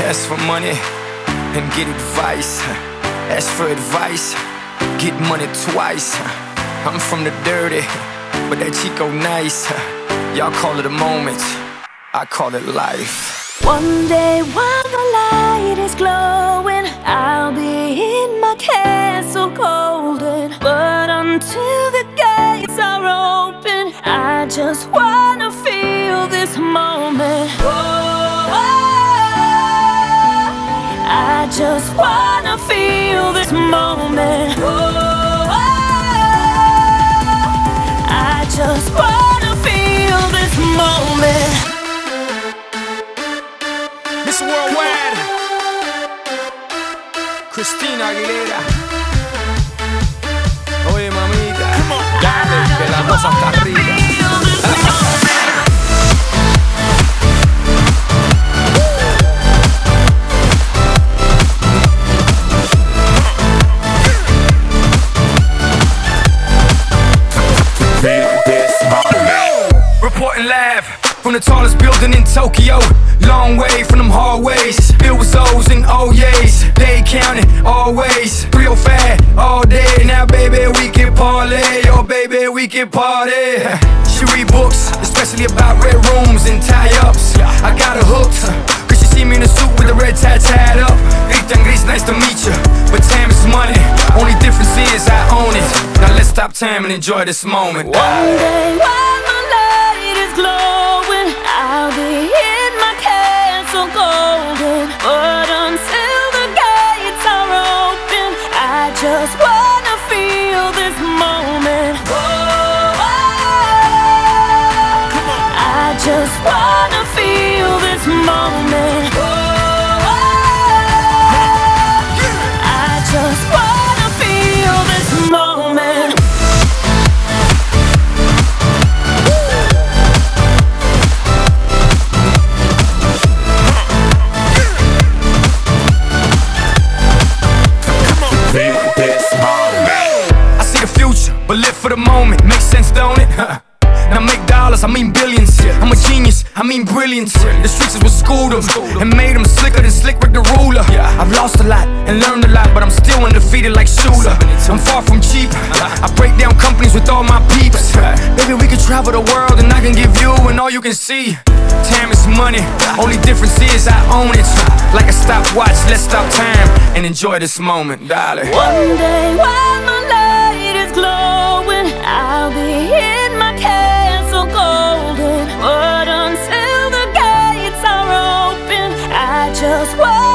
Ask for money and get advice. Ask for advice, get money twice. I'm from the dirty, but that Chico nice. Y'all call it a moment, I call it life. One day while the light is glowing, I'll be in my castle golden. But until the gates are open, I just wanna feel this moment. I just wanna feel this moment. I just wanna feel this moment. Miss Worldwide, Christina Aguilera. Oye mamita, dale, que la cosa está arriba. Reporting live from the tallest building in Tokyo. Long way from them hallways, filled with O's and O's. They counting always, 305 all day. Now baby we can parlay, oh baby we can party. She read books, especially about red rooms and tie-ups. I got her hooked, cause she see me in a suit with a red tie tied up. Ethan Gris, nice to meet you, but time is money. Only difference is I own it. Now let's stop time and enjoy this moment. One day while my light is glowing, I'll be in my castle golden. But until the gates are open, I just wanna feel this moment. I just wanna feel this moment. I just wanna feel this moment. I see the future, but live for the moment. Makes sense, don't it? Now make dollars, I mean billions. I'm a genius, I mean brilliance. The streets is what schooled them and made them slicker than Slick Rick the ruler. I've lost a lot and learned a lot, but I'm still undefeated like Shooter. I'm far from cheap, I break down companies with all my peeps. Baby, we can travel the world and I can give you and all you can see. Time is money, only difference is I own it. Like a stopwatch, let's stop time and enjoy this moment, darling. One day while my light is glowing, I'll be in my castle golden. But until the gates are open, I just want